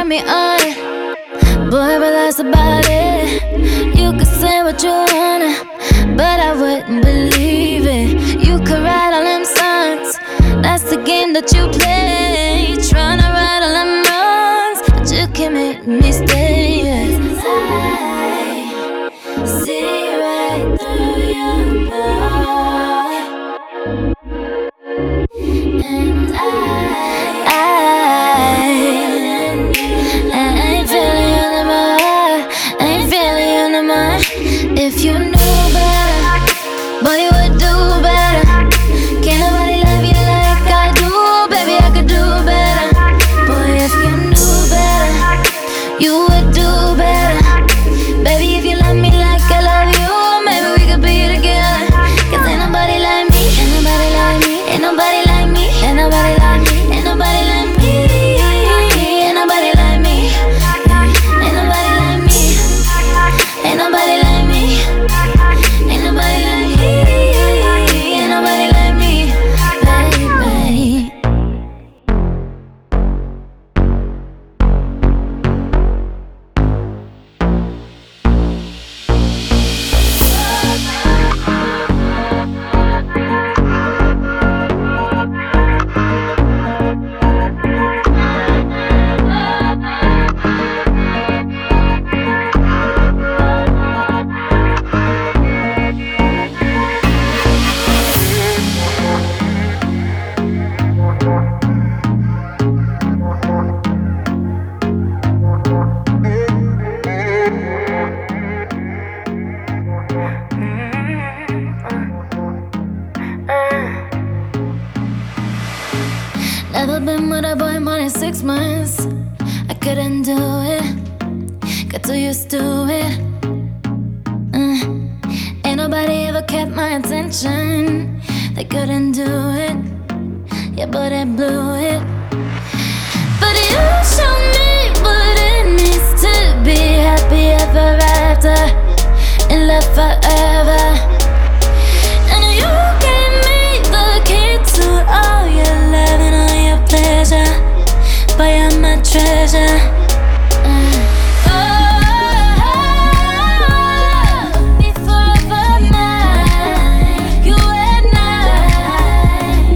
me on. Boy, but that's about it. You could say what you wanna, but I wouldn't believe it. You could write all them songs, that's the game that you play. Tryna right all them wrongs, but you can make me stay. Yes. I see right through your mind, and I ain't feeling you no more. Ain't feeling you no more. If you knew better, boy, you would do better. Can't nobody love you like I do, baby, I could do better. Boy, if you knew better, you would do better. Baby, if you love me like I love you, maybe we could be together. Cause ain't nobody like me, ain't nobody like me, ain't nobody like me, ain't nobody like me, ain't nobody like me, ain't nobody like me, ain't nobody like me, ain't nobody like me, ain't nobody like me, ain't nobody like me, baby. Never been with a boy more than 6 months. I couldn't do it, got too used to it. Ain't nobody ever kept my attention. They couldn't do it, yeah, but they blew it. But you showed me what it means to be happy ever after, in love forever. And you gave me the key to all your love and all your pleasure. Boy, you're my treasure. Be forever mine, you and I.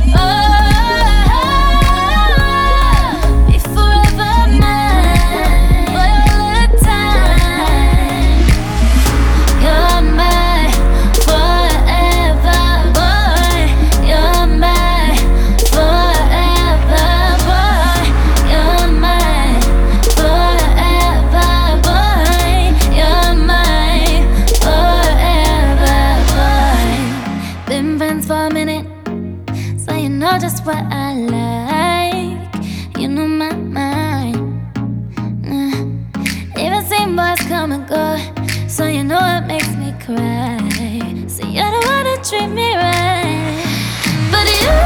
Be forever mine, boy, all the time. You're my forever boy. You're my forever boy. You're my forever boy. You're my forever boy. Been friends for a minute, so you know just what I like. You know my mind. Even seen boys come and go, so you know it makes me cry. So you don't wanna treat me right, but you